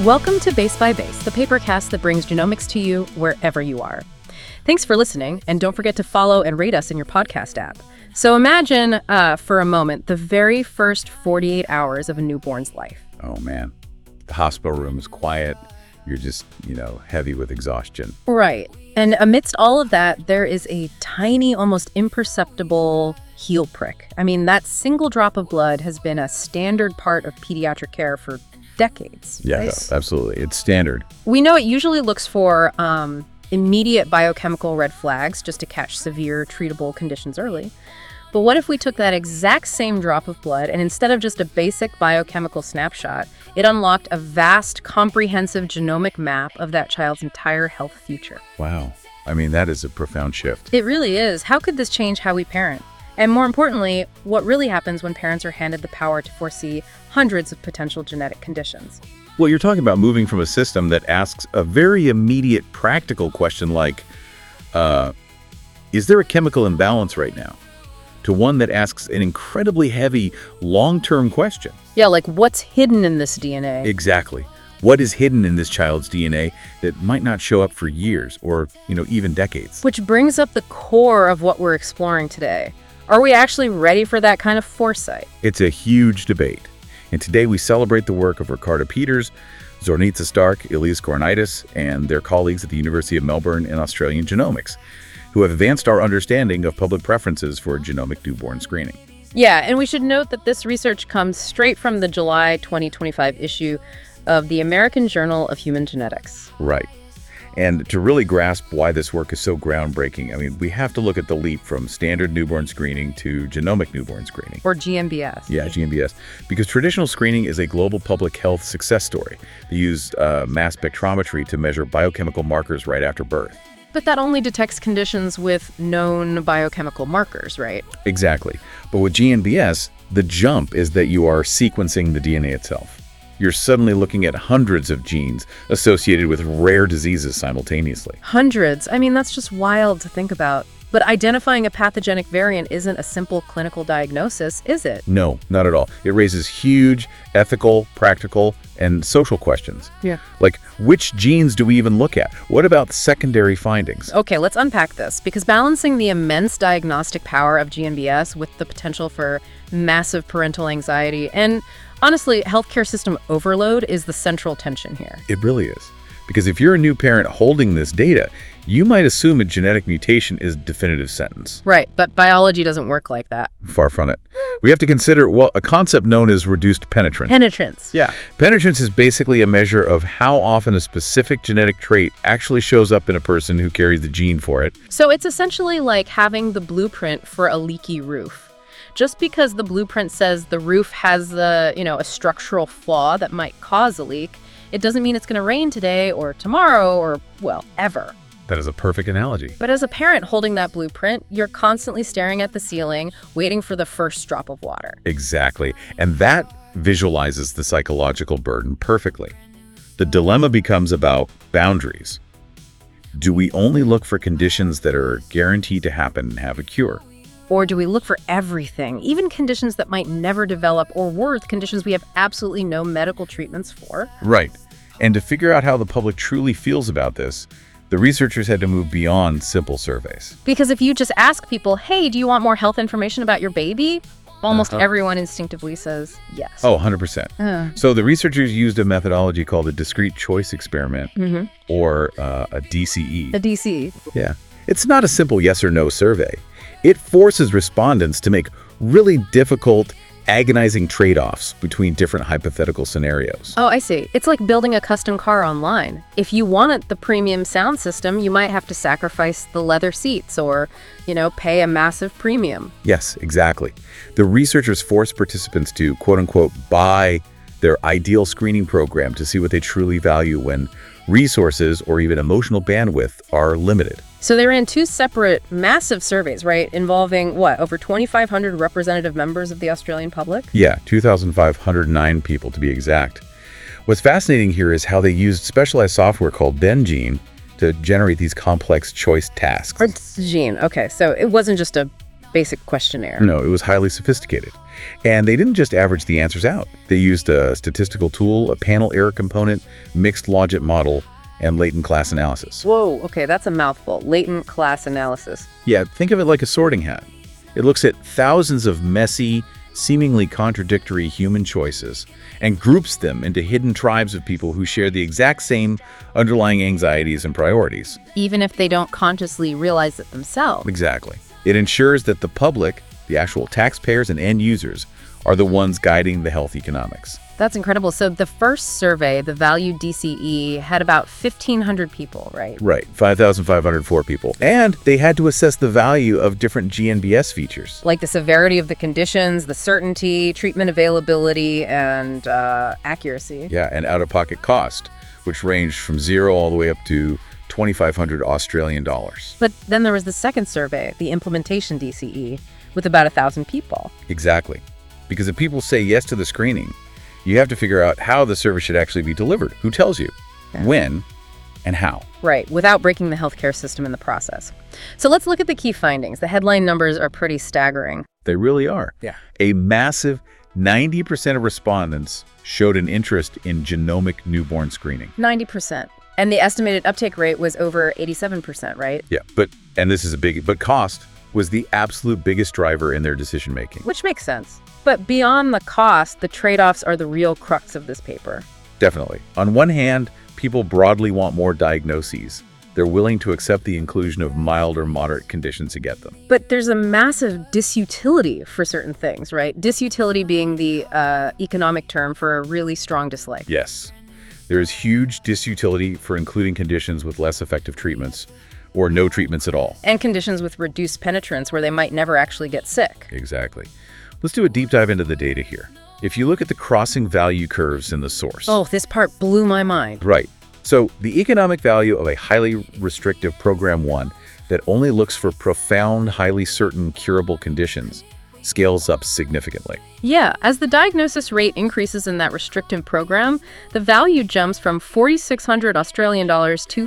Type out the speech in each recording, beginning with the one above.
Welcome to Base by Base, the papercast that brings genomics to you wherever you are. Thanks for listening, and don't forget to follow and rate us in your podcast app. So imagine, for a moment, the very first 48 hours of a newborn's life. Oh, man. The hospital room is quiet. You're just, heavy with exhaustion. Right. And amidst all of that, there is a tiny, almost imperceptible heel prick. I mean, that single drop of blood has been a standard part of pediatric care for decades. Yeah, right? absolutely. It's standard. We know it usually looks for immediate biochemical red flags just to catch severe treatable conditions early. But what if we took that exact same drop of blood and instead of just a basic biochemical snapshot, it unlocked a vast, comprehensive genomic map of that child's entire health future? Wow. I mean, that is a profound shift. It really is. How could this change how we parent? And more importantly, what really happens when parents are handed the power to foresee hundreds of potential genetic conditions? Well, you're talking about moving from a system that asks a very immediate, practical question like, is there a chemical imbalance right now? To one that asks an incredibly heavy, long-term question. Yeah, like what's hidden in this DNA? Exactly. What is hidden in this child's DNA that might not show up for years or, even decades? Which brings up the core of what we're exploring today. Are we actually ready for that kind of foresight? It's a huge debate. And today we celebrate the work of Ricarda Peters, Zornitza Stark, Elias Koronaitis, and their colleagues at the University of Melbourne in Australian genomics, who have advanced our understanding of public preferences for genomic newborn screening. Yeah, and we should note that this research comes straight from the July 2025 issue of the American Journal of Human Genetics. Right. And to really grasp why this work is so groundbreaking, we have to look at the leap from standard newborn screening to genomic newborn screening. Or GMBS. Yeah, GMBS. Because traditional screening is a global public health success story. They used mass spectrometry to measure biochemical markers right after birth. But that only detects conditions with known biochemical markers, right? Exactly. But with GMBS, the jump is that you are sequencing the DNA itself. You're suddenly looking at hundreds of genes associated with rare diseases simultaneously. Hundreds? That's just wild to think about. But identifying a pathogenic variant isn't a simple clinical diagnosis, is it? No, not at all. It raises huge ethical, practical, and social questions. Yeah. Like, which genes do we even look at? What about secondary findings? Okay, let's unpack this, because balancing the immense diagnostic power of GMBS with the potential for massive parental anxiety and, honestly, healthcare system overload is the central tension here. It really is. Because if you're a new parent holding this data, you might assume a genetic mutation is a definitive sentence. Right, but biology doesn't work like that. Far from it. We have to consider, a concept known as reduced penetrance. Penetrance. Yeah. Penetrance is basically a measure of how often a specific genetic trait actually shows up in a person who carries the gene for it. So it's essentially like having the blueprint for a leaky roof. Just because the blueprint says the roof has a structural flaw that might cause a leak, it doesn't mean it's going to rain today or tomorrow or, ever. That is a perfect analogy. But as a parent holding that blueprint, you're constantly staring at the ceiling, waiting for the first drop of water. Exactly. And that visualizes the psychological burden perfectly. The dilemma becomes about boundaries. Do we only look for conditions that are guaranteed to happen and have a cure? Or do we look for everything, even conditions that might never develop, or worse, conditions we have absolutely no medical treatments for? Right. And to figure out how the public truly feels about this, the researchers had to move beyond simple surveys. Because if you just ask people, hey, do you want more health information about your baby? Almost everyone instinctively says yes. Oh, 100%. So the researchers used a methodology called a discrete choice experiment, or a DCE. A DC. Yeah. It's not a simple yes or no survey. It forces respondents to make really difficult, agonizing trade-offs between different hypothetical scenarios. Oh, I see. It's like building a custom car online. If you wanted the premium sound system, you might have to sacrifice the leather seats or, pay a massive premium. Yes, exactly. The researchers forced participants to, quote-unquote, buy their ideal screening program to see what they truly value when resources or even emotional bandwidth are limited. So they ran two separate massive surveys, right, involving, over 2,500 representative members of the Australian public? Yeah, 2,509 people to be exact. What's fascinating here is how they used specialized software called BenGene to generate these complex choice tasks. Or Gene, okay, so it wasn't just a basic questionnaire. No, it was highly sophisticated. And they didn't just average the answers out. They used a statistical tool, a panel error component, mixed logic model, and latent class analysis. Whoa, okay, that's a mouthful. Latent class analysis. Yeah, think of it like a sorting hat. It looks at thousands of messy, seemingly contradictory human choices and groups them into hidden tribes of people who share the exact same underlying anxieties and priorities. Even if they don't consciously realize it themselves. Exactly. It ensures that the public, the actual taxpayers and end users, are the ones guiding the health economics. That's incredible. So the first survey, the Value DCE, had about 1,500 people, right? Right, 5,504 people. And they had to assess the value of different GNBS features. Like the severity of the conditions, the certainty, treatment availability, and accuracy. Yeah, and out-of-pocket cost, which ranged from 0 all the way up to 2,500 Australian dollars. But then there was the second survey, the Implementation DCE, with about 1,000 people. Exactly. Because if people say yes to the screening, you have to figure out how the service should actually be delivered. Who tells you? Yeah. When? And how? Right, without breaking the healthcare system in the process. So let's look at the key findings. The headline numbers are pretty staggering. They really are. Yeah. A massive 90% of respondents showed an interest in genomic newborn screening. 90%. And the estimated uptake rate was over 87%, right? Yeah, and this is a big, but cost was the absolute biggest driver in their decision-making. Which makes sense. But beyond the cost, the trade-offs are the real crux of this paper. Definitely. On one hand, people broadly want more diagnoses. They're willing to accept the inclusion of mild or moderate conditions to get them. But there's a massive disutility for certain things, right? Disutility being the economic term for a really strong dislike. Yes. There is huge disutility for including conditions with less effective treatments or no treatments at all. And conditions with reduced penetrance where they might never actually get sick. Exactly. Let's do a deep dive into the data here. If you look at the crossing value curves in the source. Oh, this part blew my mind. Right. So the economic value of a highly restrictive Program 1 that only looks for profound, highly certain curable conditions scales up significantly. Yeah, as the diagnosis rate increases in that restrictive program, the value jumps from 4,600 Australian dollars to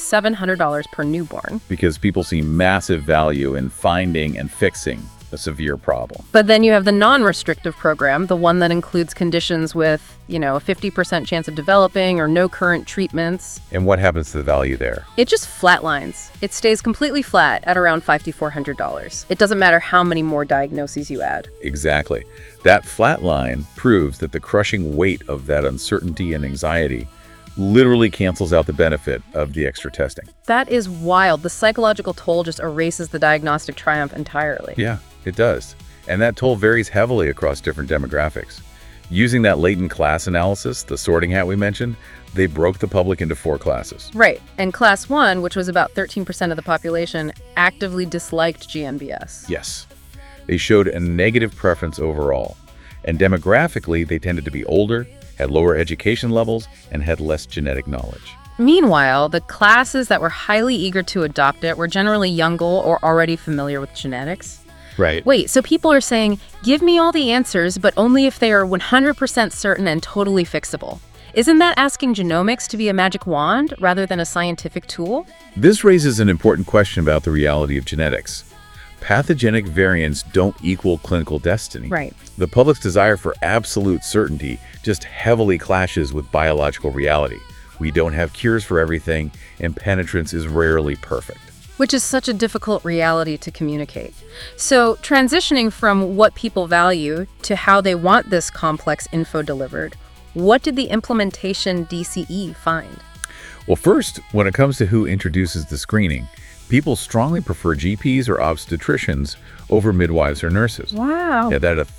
$5,700 per newborn. Because people see massive value in finding and fixing a severe problem. But then you have the non-restrictive program, the one that includes conditions with, a 50% chance of developing or no current treatments. And what happens to the value there? It just flatlines. It stays completely flat at around $5,400. It doesn't matter how many more diagnoses you add. Exactly. That flat line proves that the crushing weight of that uncertainty and anxiety literally cancels out the benefit of the extra testing. That is wild. The psychological toll just erases the diagnostic triumph entirely. Yeah, it does. And that toll varies heavily across different demographics. Using that latent class analysis, the sorting hat we mentioned, they broke the public into 4 classes. Right. And Class 1, which was about 13% of the population, actively disliked GNBS. Yes. They showed a negative preference overall. And demographically, they tended to be older, had lower education levels, and had less genetic knowledge. Meanwhile, the classes that were highly eager to adopt it were generally younger or already familiar with genetics. Right. Wait, so people are saying, give me all the answers, but only if they are 100% certain and totally fixable. Isn't that asking genomics to be a magic wand rather than a scientific tool? This raises an important question about the reality of genetics. Pathogenic variants don't equal clinical destiny. Right. The public's desire for absolute certainty just heavily clashes with biological reality. We don't have cures for everything, and penetrance is rarely perfect. Which is such a difficult reality to communicate. So transitioning from what people value to how they want this complex info delivered, what did the Implementation DCE find? Well, first, when it comes to who introduces the screening, people strongly prefer GPs or obstetricians over midwives or nurses. Wow. Yeah, that had a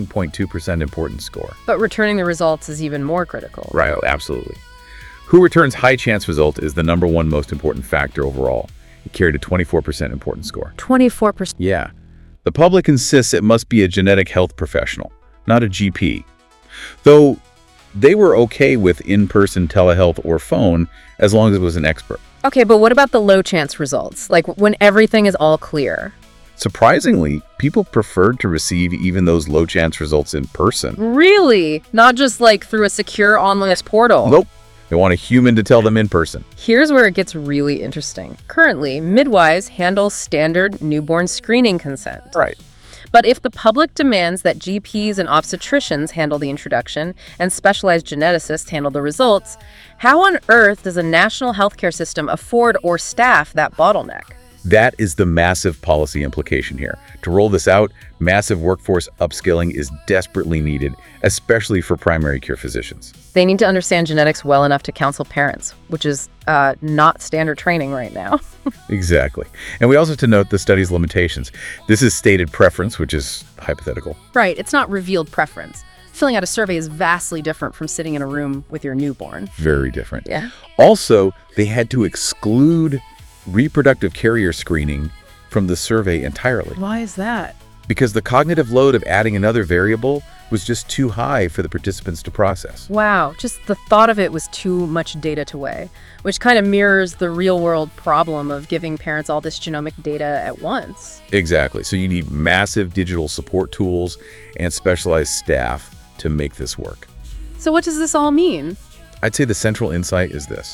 13.2% importance score. But returning the results is even more critical. Right, absolutely. Who returns high chance result is the #1 most important factor overall. It carried a 24% importance score. 24%. Yeah. The public insists it must be a genetic health professional, not a GP. Though they were okay with in-person telehealth or phone as long as it was an expert. Okay, but what about the low chance results? Like when everything is all clear? Surprisingly, people preferred to receive even those low chance results in person. Really? Not just like through a secure online portal? Nope. They want a human to tell them in person. Here's where it gets really interesting. Currently, midwives handle standard newborn screening consent. Right. But if the public demands that GPs and obstetricians handle the introduction and specialized geneticists handle the results, how on earth does a national healthcare system afford or staff that bottleneck? That is the massive policy implication here. To roll this out, massive workforce upskilling is desperately needed, especially for primary care physicians. They need to understand genetics well enough to counsel parents, which is not standard training right now. Exactly. And we also have to note the study's limitations. This is stated preference, which is hypothetical. Right, it's not revealed preference. Filling out a survey is vastly different from sitting in a room with your newborn. Very different. Yeah. Also, they had to exclude reproductive carrier screening from the survey entirely. Why is that? Because the cognitive load of adding another variable was just too high for the participants to process. Wow, just the thought of it was too much data to weigh, which kind of mirrors the real-world problem of giving parents all this genomic data at once. Exactly. So you need massive digital support tools and specialized staff to make this work. So what does this all mean? I'd say the central insight is this.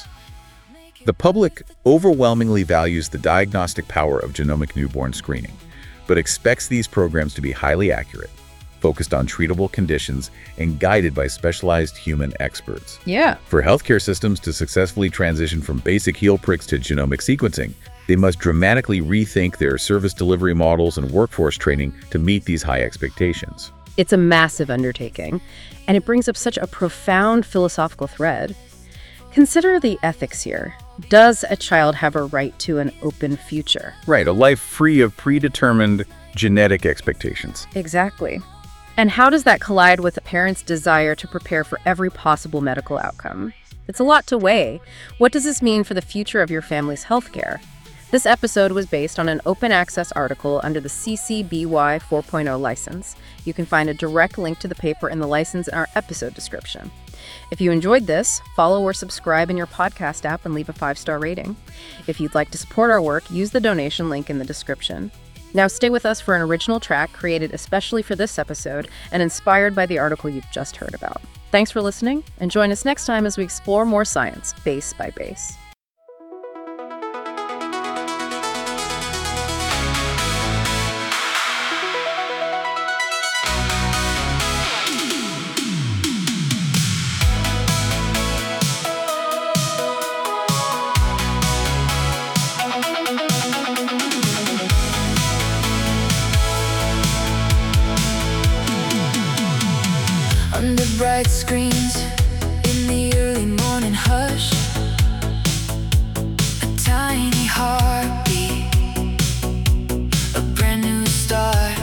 The public overwhelmingly values the diagnostic power of genomic newborn screening, but expects these programs to be highly accurate, focused on treatable conditions, and guided by specialized human experts. Yeah. For healthcare systems to successfully transition from basic heel pricks to genomic sequencing, they must dramatically rethink their service delivery models and workforce training to meet these high expectations. It's a massive undertaking, and it brings up such a profound philosophical thread. Consider the ethics here. Does a child have a right to an open future? Right, a life free of predetermined genetic expectations. Exactly. And how does that collide with a parent's desire to prepare for every possible medical outcome? It's a lot to weigh. What does this mean for the future of your family's healthcare? This episode was based on an open access article under the CC BY 4.0 license. You can find a direct link to the paper and the license in our episode description. If you enjoyed this, follow or subscribe in your podcast app and leave a 5-star rating. If you'd like to support our work, use the donation link in the description. Now stay with us for an original track created especially for this episode and inspired by the article you've just heard about. Thanks for listening, and join us next time as we explore more science, base by base. Under bright screens, in the early morning hush, a tiny heartbeat, a brand new start.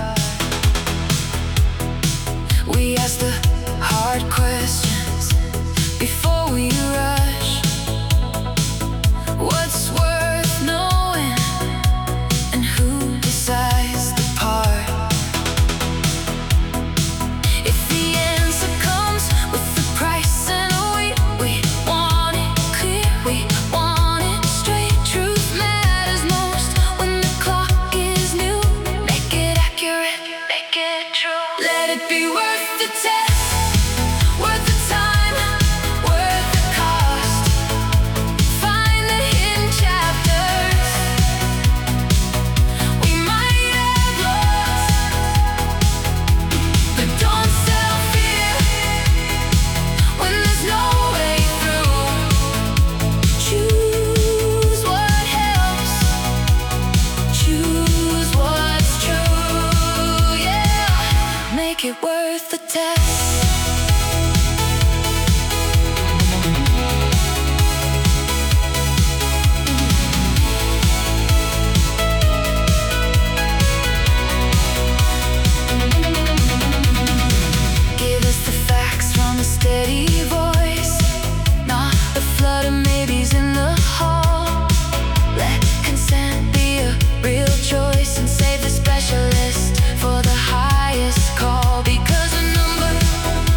We ask the hard questions before we rush. What's worth knowing, and who decides the part? Make it worth the test. Give us the facts from a steady voice, not a flood of maybes in the hall. Let consent be a real choice and save the specialist for the highest call, because a number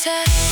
test.